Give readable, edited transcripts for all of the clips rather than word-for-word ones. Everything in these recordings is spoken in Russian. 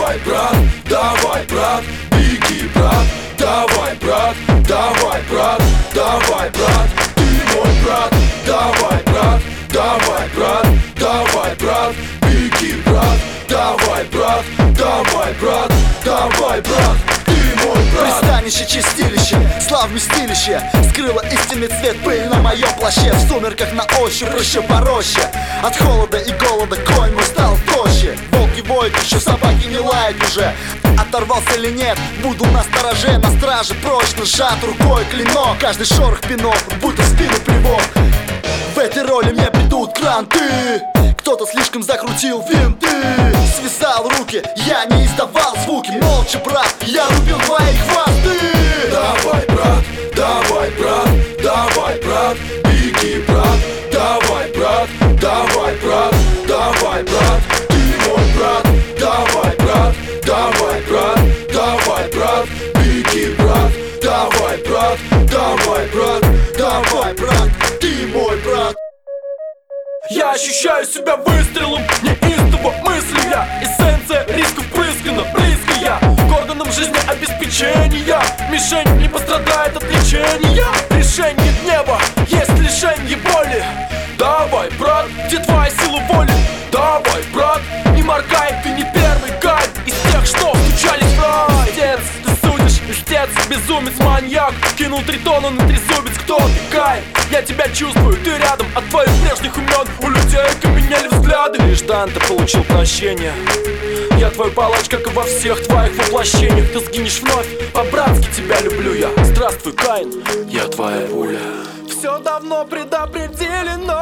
Давай, брат, давай, брат, беги, брат. Давай, брат, давай, брат, давай, брат, ты мой брат. Давай, брат, давай, брат, давай, брат, беги, брат. Давай, брат, давай, брат, давай, брат, ты мой брат. Пристанище, чистилище, слав вместилище скрыло истинный цвет, пыль на моем плаще. В сумерках на ощупь еще пороще. От холода и голода конь мой стал проще. Волки воют, еще собаки не лают уже. Оторвался или нет, буду настороже. На страже прочно сжат рукой клинок. Каждый шорох пинок, будто в спину плевок. В этой роли мне придут кранты. Кто-то слишком закрутил винты. Связал руки, я не издавал звуки. Молча, брат, я рубил твои хвосты. Давай, брат, давай, брат, давай, брат, беги, брат. Давай, брат, давай, брат, давай, брат, ты мой брат. Давай, брат, давай, брат, давай, брат, беги, брат. Давай, брат, давай, брат, давай, брат, ты мой брат. Я ощущаю себя выстрелом, неистово мыслю я. Эссенция рисков прыскана, близко я к органам жизнеобеспечения. Мишень не пострадает от лечения. Решение неба, есть лишение воли. Давай, брат, где твоя сила воли? Давай, брат, не моргай, ты не первый гайд из тех, что стучались в рай. Истец, ты судишь, истец, безумец, маньяк. Кинул 3 тонны на трезубец, кто ты, Кай? Я тебя чувствую, ты рядом, от твоих прежних имен у людей поменяли взгляды. Лишь Данте получил прощение. Я твой палач, как и во всех твоих воплощениях. Ты сгинешь вновь, по-братски тебя люблю я. Здравствуй, Каин, я твоя пуля. Все давно предопределено.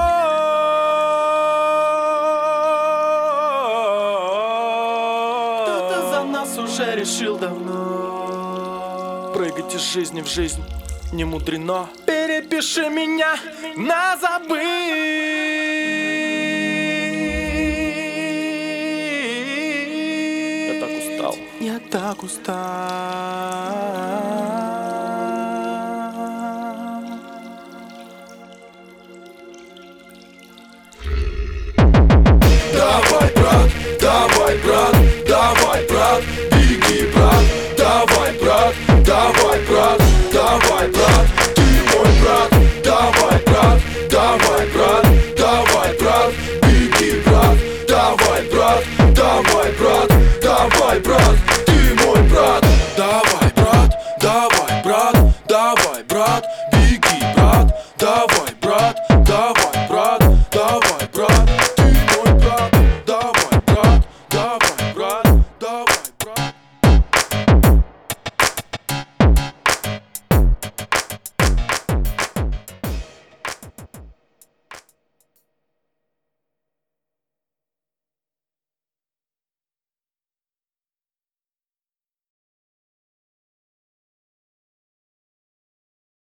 Кто-то за нас уже решил давно. Прыгать из жизни в жизнь не мудрено. Перепиши меня на забыть. Я так устал. Я так устал. Давай, брат, давай, брат, давай, брат, беги, брат. Давай, брат, давай, брат, давай, брат, ты мой брат. Давай, брат, давай, брат, давай, брат, беги, брат. Давай, брат, давай, брат.